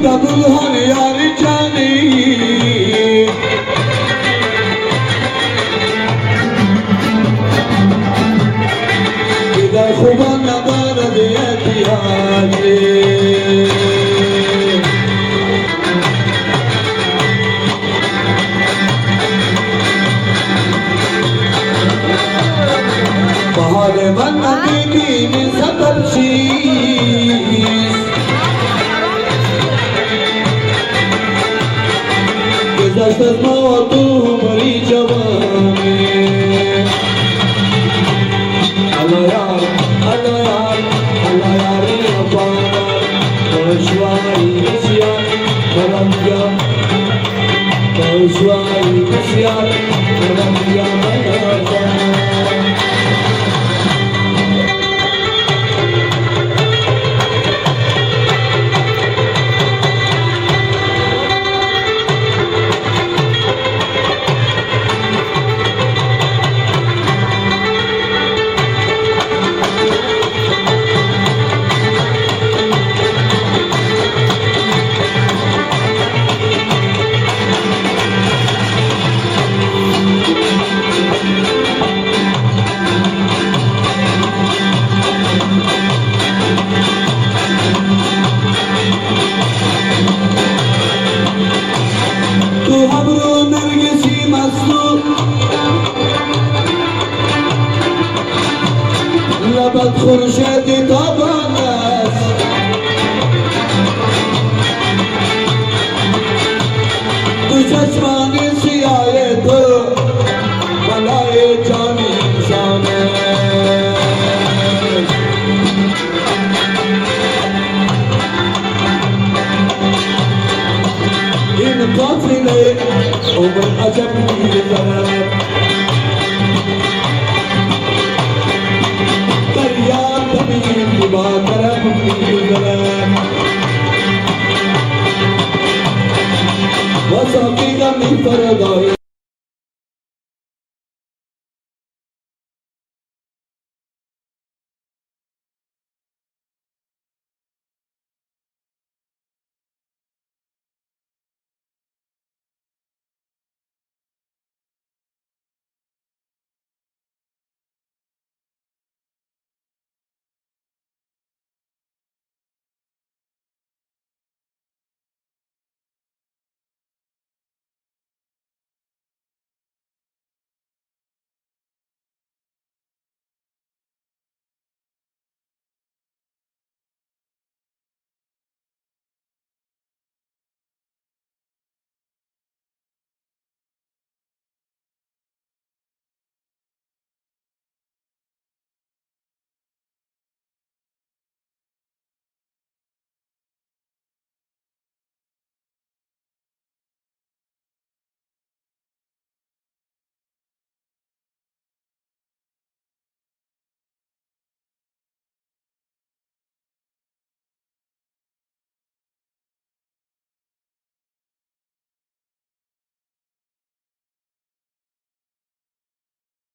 ببوهان یار جانی که در خوبان ندارد احتیاجی بهار من ندیدی سفر چیست گذشت از ما و تو عمری جوانی الله یار الله یار الله یار وفادار پشوایی بسیار مرم بیا پشوایی بسیار مرم بیا ابرو نرگسی مستو لبت خورشید تابان است تو چشمان سیاه تو بلای جان انسان این قافله عمر عجب می‌گذرد دریا تمیم با طرف می‌گذرد و ساقی غمی فردای